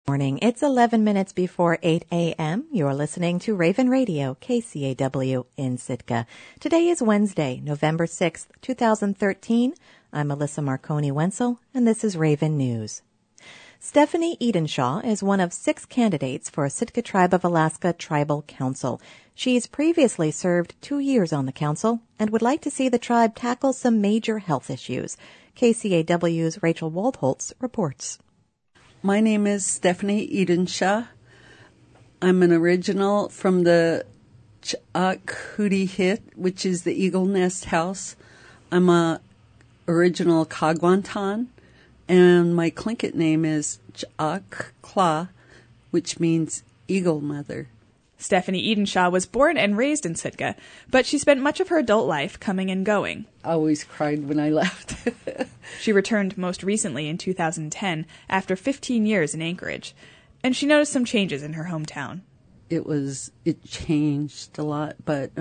Morning. It's 11 minutes before 8 a.m. You're listening to Raven Radio, KCAW in Sitka. Today is Wednesday, November 6th, 2013. I'm Melissa Marconi-Wenzel, and this is Raven News. Stephanie Edenshaw is one of 6 candidates for Sitka Tribe of Alaska Tribal Council. She's previously served 2 years on the council and would like to see the tribe tackle some major health issues. KCAW's Rachel Waldholtz reports. My name is Stephanie Edenshaw. I'm an original from the Ch'ak-Hootie-Hit, which is the Eagle Nest House. I'm a original Kagwantan, and my Tlingit name is Ch'ak-Kla, which means Eagle Mother. Stephanie Edenshaw was born and raised in Sitka, but she spent much of her adult life coming and going. I always cried when I left. She returned most recently in 2010 after 15 years in Anchorage, and she noticed some changes in her hometown. It changed a lot, but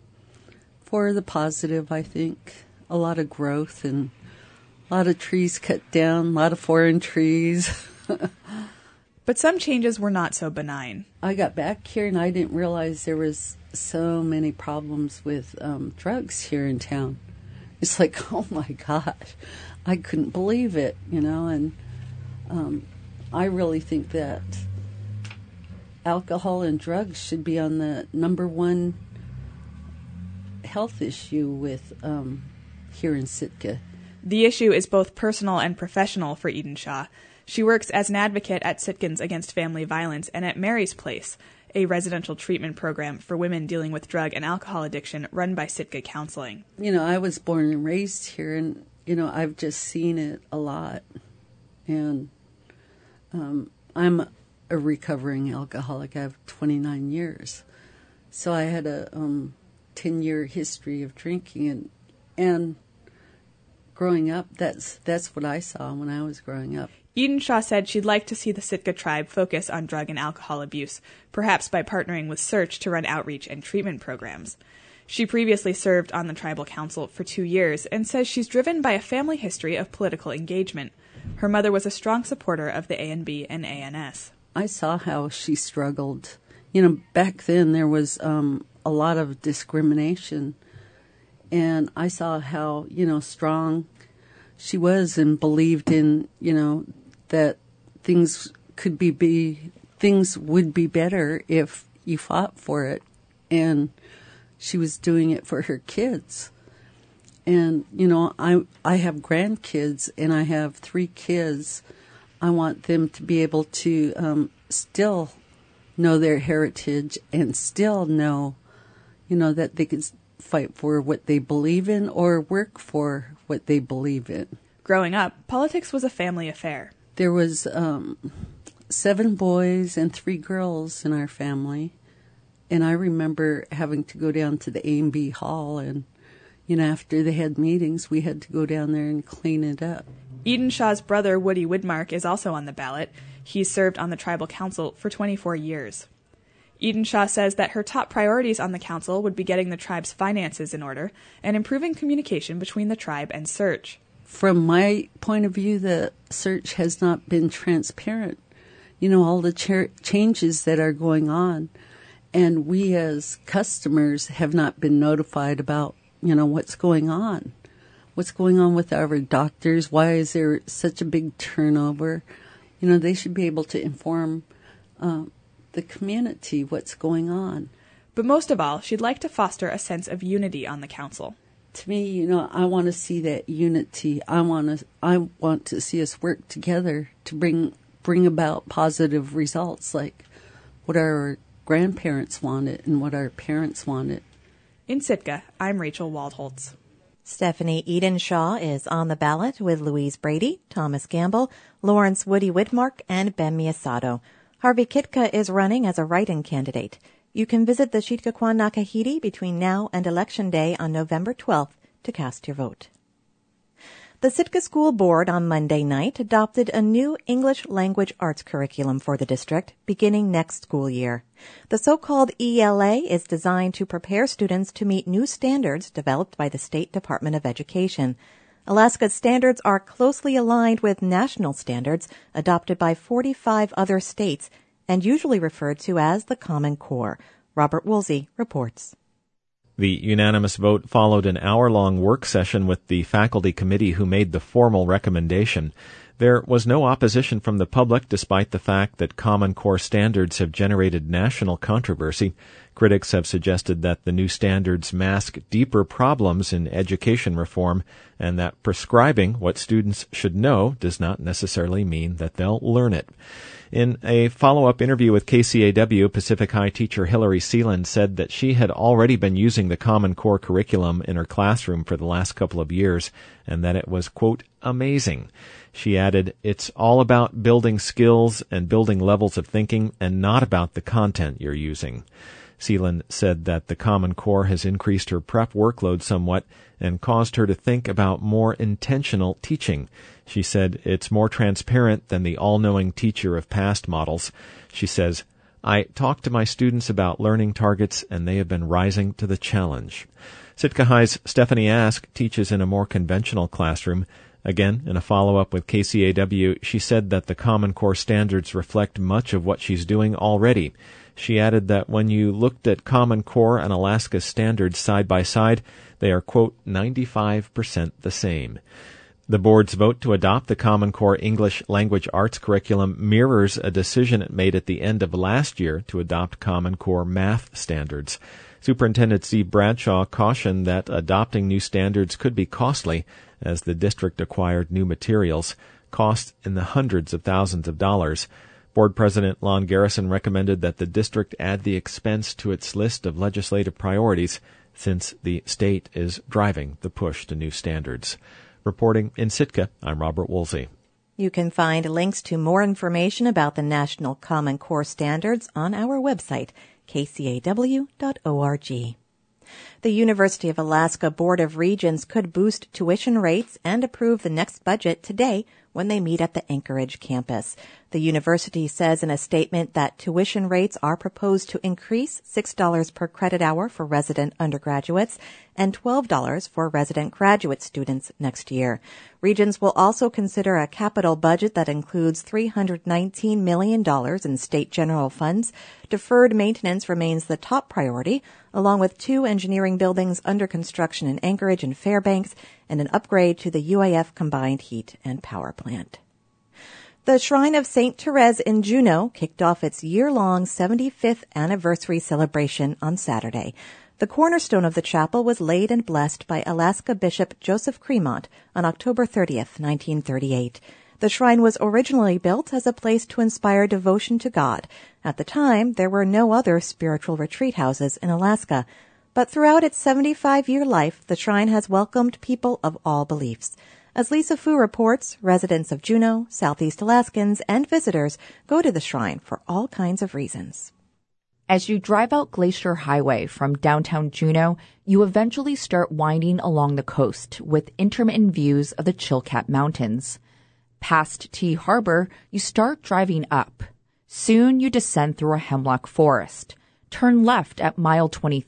for the positive, I think. A lot of growth and a lot of trees cut down, a lot of foreign trees. But some changes were not so benign. I got back here and I didn't realize there was so many problems with drugs here in town. It's like, oh my gosh, I couldn't believe it, and I really think that alcohol and drugs should be on the number one health issue with here in Sitka. The issue is both personal and professional for Edenshaw. She works as an advocate at Sitkans Against Family Violence and at Mary's Place, a residential treatment program for women dealing with drug and alcohol addiction run by Sitka Counseling. I was born and raised here, and, I've just seen it a lot. And I'm a recovering alcoholic. I have 29 years. So I had a 10-year history of drinking, and growing up, that's what I saw when I was growing up. Edenshaw said she'd like to see the Sitka tribe focus on drug and alcohol abuse, perhaps by partnering with Search to run outreach and treatment programs. She previously served on the tribal council for 2 years and says she's driven by a family history of political engagement. Her mother was a strong supporter of the ANB and ANS. I saw how she struggled. Back then there was a lot of discrimination, and I saw how, strong she was and believed in, that things would be better if you fought for it. And she was doing it for her kids. And, I have grandkids and I have 3 kids. I want them to be able to still know their heritage and still know, that they can fight for what they believe in or work for what they believe in. Growing up, politics was a family affair. There was 7 boys and 3 girls in our family, and I remember having to go down to the A&B Hall, and after they had meetings, we had to go down there and clean it up. Edenshaw's brother, Woody Widmark, is also on the ballot. He served on the tribal council for 24 years. Edenshaw says that her top priorities on the council would be getting the tribe's finances in order and improving communication between the tribe and Search. From my point of view, the Search has not been transparent. All the changes that are going on, and we as customers have not been notified about, what's going on. What's going on with our doctors? Why is there such a big turnover? They should be able to inform the community what's going on. But most of all, she'd like to foster a sense of unity on the council. To me, I want to see that unity. I want to see us work together to bring about positive results, like what our grandparents wanted and what our parents wanted. In Sitka, I'm Rachel Waldholtz. Stephanie Edenshaw is on the ballot with Louise Brady, Thomas Gamble, Lawrence Woody Widmark, and Ben Miyasato. Harvey Kitka is running as a write-in candidate. You can visit the Shitkaquan Nakahiti between now and Election Day on November 12th to cast your vote. The Sitka School Board on Monday night adopted a new English language arts curriculum for the district beginning next school year. The so-called ELA is designed to prepare students to meet new standards developed by the State Department of Education. Alaska's standards are closely aligned with national standards adopted by 45 other states and usually referred to as the Common Core. Robert Woolsey reports. The unanimous vote followed an hour-long work session with the faculty committee who made the formal recommendation. There was no opposition from the public despite the fact that Common Core standards have generated national controversy. Critics have suggested that the new standards mask deeper problems in education reform and that prescribing what students should know does not necessarily mean that they'll learn it. In a follow-up interview with KCAW, Pacific High teacher Hillary Seeland said that she had already been using the Common Core curriculum in her classroom for the last couple of years and that it was, quote, amazing. She added, it's all about building skills and building levels of thinking and not about the content you're using. Seeland said that the Common Core has increased her prep workload somewhat and caused her to think about more intentional teaching. She said it's more transparent than the all-knowing teacher of past models. She says, I talk to my students about learning targets and they have been rising to the challenge. Sitka High's Stephanie Ask teaches in a more conventional classroom. Again, in a follow-up with KCAW, she said that the Common Core standards reflect much of what she's doing already. She added that when you looked at Common Core and Alaska's standards side by side, they are, quote, 95% the same. The board's vote to adopt the Common Core English Language Arts curriculum mirrors a decision it made at the end of last year to adopt Common Core math standards. Superintendent Steve Bradshaw cautioned that adopting new standards could be costly as the district acquired new materials, costs in the hundreds of thousands of dollars. Board President Lon Garrison recommended that the district add the expense to its list of legislative priorities since the state is driving the push to new standards. Reporting in Sitka, I'm Robert Woolsey. You can find links to more information about the National Common Core Standards on our website, kcaw.org. The University of Alaska Board of Regents could boost tuition rates and approve the next budget today when they meet at the Anchorage campus. The university says in a statement that tuition rates are proposed to increase $6 per credit hour for resident undergraduates and $12 for resident graduate students next year. Regents will also consider a capital budget that includes $319 million in state general funds. Deferred maintenance remains the top priority, along with 2 engineering buildings under construction in Anchorage and Fairbanks and an upgrade to the UAF combined heat and power plant. The Shrine of St. Therese in Juneau kicked off its year-long 75th anniversary celebration on Saturday. The cornerstone of the chapel was laid and blessed by Alaska Bishop Joseph Cremont on October 30th, 1938. The shrine was originally built as a place to inspire devotion to God. At the time, there were no other spiritual retreat houses in Alaska. But throughout its 75-year life, the shrine has welcomed people of all beliefs. As Lisa Fu reports, residents of Juneau, Southeast Alaskans, and visitors go to the shrine for all kinds of reasons. As you drive out Glacier Highway from downtown Juneau, you eventually start winding along the coast with intermittent views of the Chilkat Mountains. Past Tea Harbor, you start driving up. Soon you descend through a hemlock forest. Turn left at mile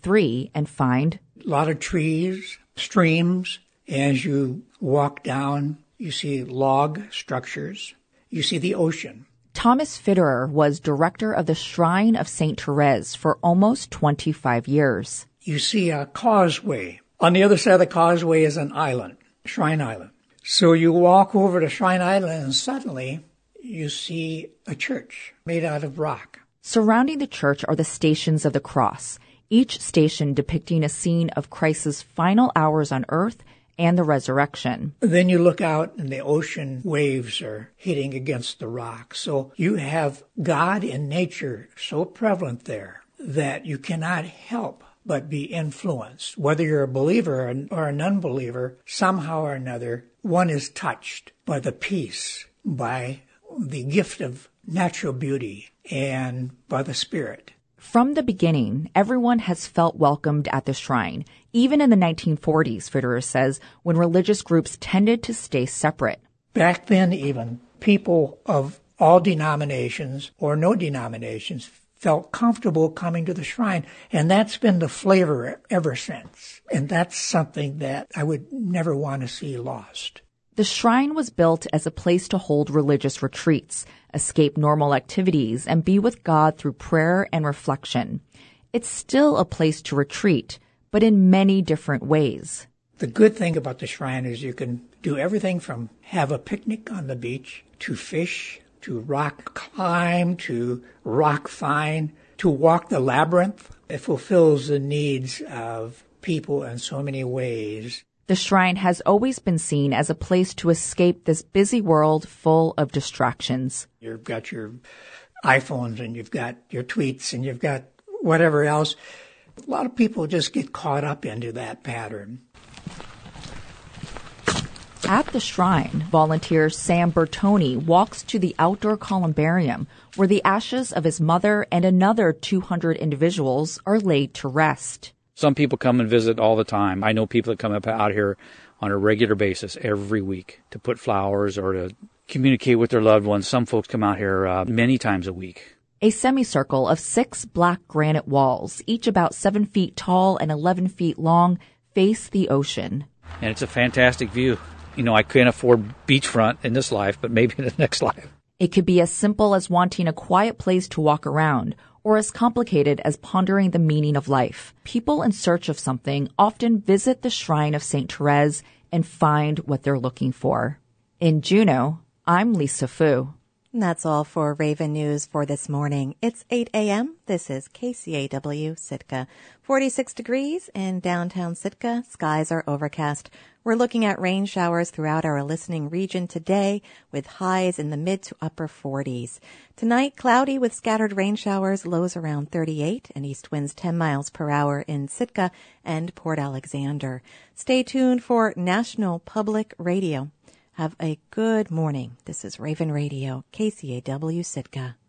23 and find a lot of trees, streams. As you walk down, you see log structures. You see the ocean. Thomas Fitterer was director of the Shrine of St. Therese for almost 25 years. You see a causeway. On the other side of the causeway is an island, Shrine Island. So you walk over to Shrine Island and suddenly you see a church made out of rock. Surrounding the church are the Stations of the Cross, each station depicting a scene of Christ's final hours on earth and the resurrection. Then you look out and the ocean waves are hitting against the rock. So you have God and nature so prevalent there that you cannot help but be influenced. Whether you're a believer or a non-believer, somehow or another, one is touched by the peace, by the gift of natural beauty, and by the Spirit. From the beginning, everyone has felt welcomed at the shrine, even in the 1940s, Fitterer says, when religious groups tended to stay separate. Back then even, people of all denominations or no denominations felt comfortable coming to the shrine. And that's been the flavor ever since. And that's something that I would never want to see lost. The shrine was built as a place to hold religious retreats, escape normal activities, and be with God through prayer and reflection. It's still a place to retreat, but in many different ways. The good thing about the shrine is you can do everything from have a picnic on the beach, to fish, to rock climb, to rock find, to walk the labyrinth. It fulfills the needs of people in so many ways. The shrine has always been seen as a place to escape this busy world full of distractions. You've got your iPhones and you've got your tweets and you've got whatever else. A lot of people just get caught up into that pattern. At the shrine, volunteer Sam Bertoni walks to the outdoor columbarium where the ashes of his mother and another 200 individuals are laid to rest. Some people come and visit all the time. I know people that come up out here on a regular basis every week to put flowers or to communicate with their loved ones. Some folks come out here many times a week. A semicircle of 6 black granite walls, each about 7 feet tall and 11 feet long, face the ocean. And it's a fantastic view. You know, I can't afford beachfront in this life, but maybe in the next life. It could be as simple as wanting a quiet place to walk around, or as complicated as pondering the meaning of life. People in search of something often visit the shrine of St. Therese and find what they're looking for. In Juneau, I'm Lisa Fu. And that's all for Raven News for this morning. It's 8 a.m. This is KCAW Sitka. 46 degrees in downtown Sitka. Skies are overcast. We're looking at rain showers throughout our listening region today with highs in the mid to upper 40s. Tonight, cloudy with scattered rain showers, lows around 38 and east winds 10 miles per hour in Sitka and Port Alexander. Stay tuned for National Public Radio. Have a good morning. This is Raven Radio, KCAW Sitka.